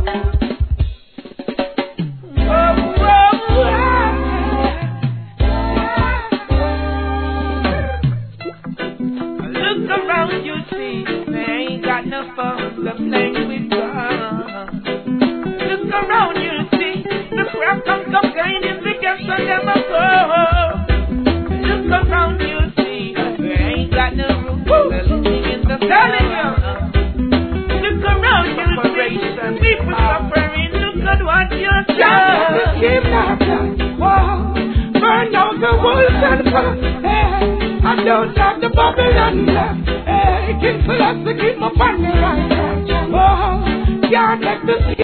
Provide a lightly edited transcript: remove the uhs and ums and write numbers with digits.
Look around, you see, they ain't got no fun to play with God. Look around, you see, the crowd comes up kind in the gas and them a go. Look around, you see, they ain't got no room to living in the valley. Look around, you see, people suffering. Look at what you're doing. Burn out the walls and hey, I don't have the Babylon left. Hey, King Celeste, keep my family right. Oh, can't let the